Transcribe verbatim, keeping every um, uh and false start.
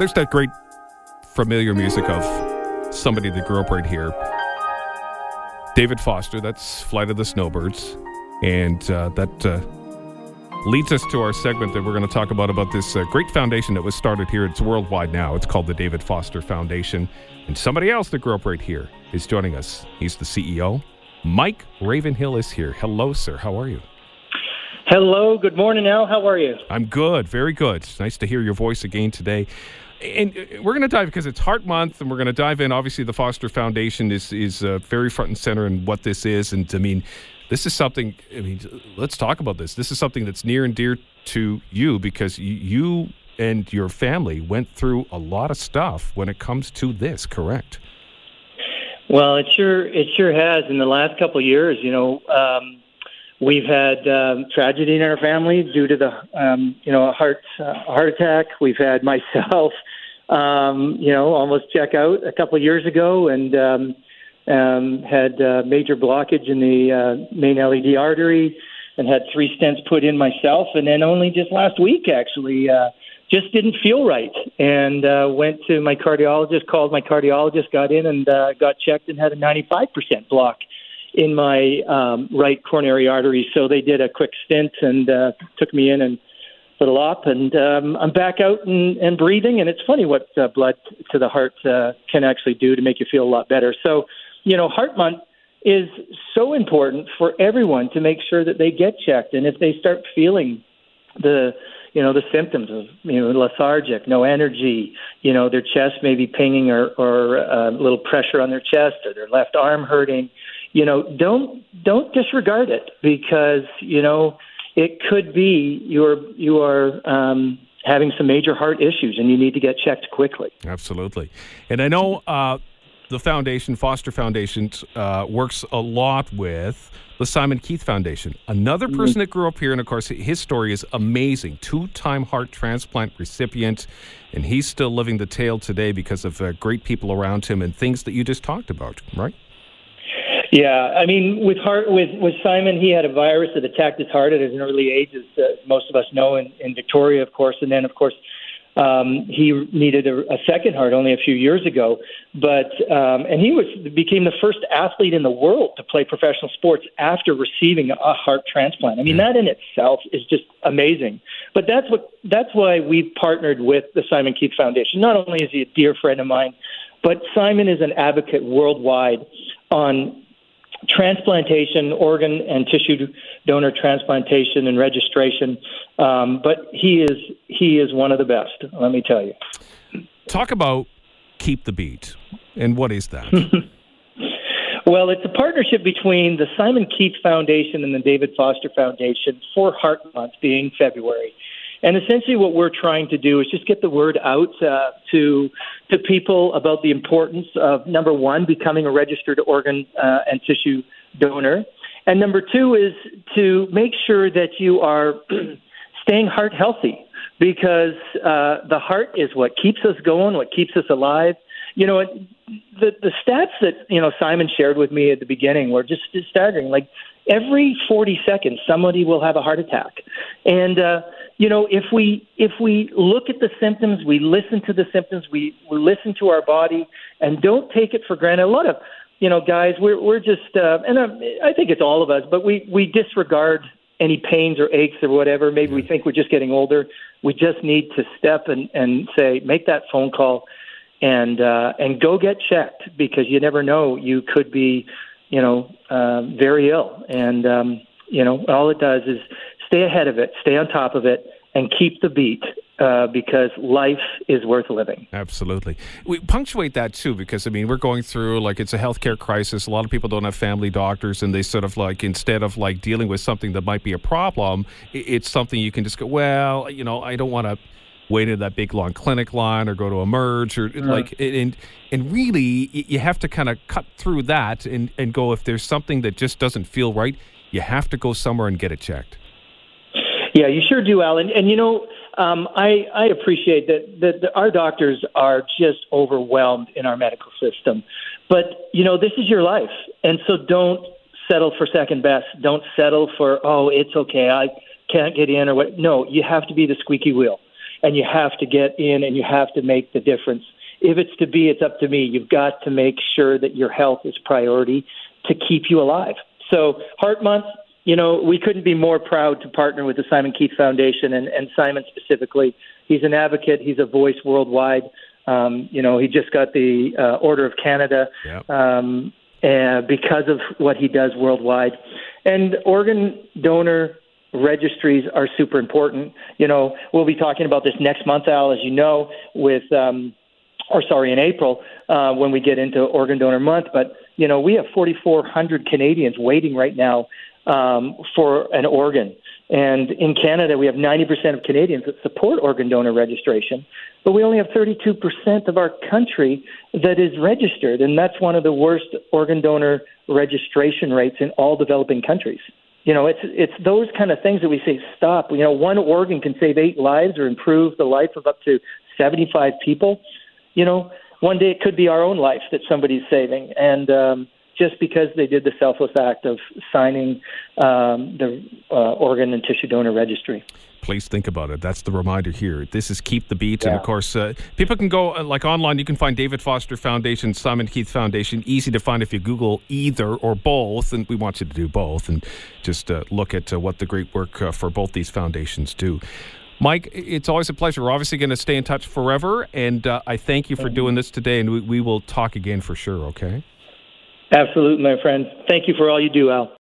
There's that great familiar music of somebody that grew up right here. David Foster, that's Flight of the Snowbirds. And uh, that uh, leads us to our segment that we're going to talk about, about this uh, great foundation that was started here. It's worldwide now. It's called the David Foster Foundation. And somebody else that grew up right here is joining us. He's the C E O. Mike Ravenhill is here. Hello, sir. How are you? Hello. Good morning, Al. How are you? I'm good. Very good. It's nice to hear your voice again today. And we're going to dive, because it's Heart Month, and we're going to dive in. Obviously, the Foster Foundation is is uh, very front and center in what this is. And, I mean, this is something, I mean, let's talk about this. This is something that's near and dear to you, because you and your family went through a lot of stuff when it comes to this, correct? Well, it sure it sure has. In the last couple of years, you know, um, we've had um, tragedy in our family due to the, um, you know, a heart uh, heart attack. We've had myself, um, you know, almost check out a couple of years ago, and um, um, had uh, major blockage in the uh, main L E D artery, and had three stents put in myself. And then only just last week, actually, uh, just didn't feel right, and uh, went to my cardiologist, called my cardiologist, got in and uh, got checked, and had a ninety-five percent block in my um, right coronary artery. So they did a quick stint and uh, took me in and put it up, and um, I'm back out and, and breathing. And it's funny what uh, blood to the heart uh, can actually do to make you feel a lot better. So, you know, Heart Month is so important for everyone to make sure that they get checked. And if they start feeling the, you know, the symptoms of, you know, lethargic, no energy, you know, their chest may be pinging, or, or a little pressure on their chest, or their left arm hurting, you know, don't don't disregard it, because, you know, it could be you're you are um, having some major heart issues, and you need to get checked quickly. Absolutely. And I know uh, the foundation, Foster Foundation, uh, works a lot with the Simon Keith Foundation. Another person mm-hmm. that grew up here, and of course his story is amazing. Two-time heart transplant recipient, and he's still living the tale today because of uh, great people around him and things that you just talked about, right? Yeah, I mean, with heart, with, with Simon, he had a virus that attacked his heart at an early age, as uh, most of us know, in, in Victoria, of course. And then, of course, um, he needed a, a second heart only a few years ago. But um, and he was became the first athlete in the world to play professional sports after receiving a heart transplant. I mean, that in itself is just amazing. But that's what that's why we've partnered with the Simon Keith Foundation. Not only is he a dear friend of mine, but Simon is an advocate worldwide on transplantation, organ and tissue donor transplantation and registration. Um, but he is he is one of the best, let me tell you. Talk about Keep the Beat. And what is that? Well, it's a partnership between the Simon Keith Foundation and the David Foster Foundation for Heart Month being February. And essentially what we're trying to do is just get the word out uh, to to people about the importance of, number one, becoming a registered organ uh, and tissue donor. And number two is to make sure that you are staying heart healthy, because uh, the heart is what keeps us going, what keeps us alive. You know, the the stats that, you know, Simon shared with me at the beginning were just staggering. Like every forty seconds, somebody will have a heart attack. And, uh, you know, if we if we look at the symptoms, we listen to the symptoms, we, we listen to our body, and don't take it for granted. A lot of, you know, guys, we're we're just, uh, and uh, I think it's all of us, but we, we disregard any pains or aches or whatever. Maybe we think we're just getting older. We just need to step and, and say, make that phone call and uh, and go get checked, because you never know. You could be, you know, uh, very ill. And, um, you know, all it does is stay ahead of it, stay on top of it, and keep the beat, uh, because life is worth living. Absolutely. We punctuate that, too, because, I mean, we're going through, like, it's a healthcare crisis. A lot of people don't have family doctors, and they sort of, like, instead of, like, dealing with something that might be a problem, it's something you can just go, well, you know, I don't want to wait in that big, long clinic line or go to Emerge, or, uh-huh. like, and and really, you have to kind of cut through that and, and go, if there's something that just doesn't feel right, you have to go somewhere and get it checked. Yeah, you sure do, Alan. And, you know, um, I, I appreciate that, that, that our doctors are just overwhelmed in our medical system. But, you know, this is your life. And so don't settle for second best. Don't settle for, oh, it's okay, I can't get in or what. No, you have to be the squeaky wheel. and you have to get in and you have to make the difference. If it's to be, it's up to me. You've got to make sure that your health is priority to keep you alive. So Heart Month, you know, we couldn't be more proud to partner with the Simon Keith Foundation and, and Simon specifically. He's an advocate. He's a voice worldwide. Um, you know, he just got the uh, Order of Canada yep. um, and because of what he does worldwide. And organ donor registries are super important. You know, we'll be talking about this next month, Al, as you know, with um, or sorry, in April uh, when we get into Organ Donor Month. But, you know, we have forty-four hundred Canadians waiting right now um, for an organ. And in Canada, we have ninety percent of Canadians that support organ donor registration, but we only have thirty-two percent of our country that is registered, and that's one of the worst organ donor registration rates in all developing countries. You know, it's it's those kind of things that we say, stop. You know, one organ can save eight lives or improve the life of up to seventy-five people. You know, one day it could be our own life that somebody's saving, and um, just because they did the selfless act of signing um, the uh, organ and tissue donor registry. Please think about it. That's the reminder here. This is Keep the Beat. Yeah. And, of course, uh, people can go, uh, like, online. You can find David Foster Foundation, Simon Keith Foundation. Easy to find if you Google either or both. And we want you to do both and just uh, look at uh, what the great work uh, for both these foundations do. Mike, it's always a pleasure. We're obviously going to stay in touch forever. And uh, I thank you for doing this today. And we, we will talk again for sure, okay? Absolutely, my friend. Thank you for all you do, Al.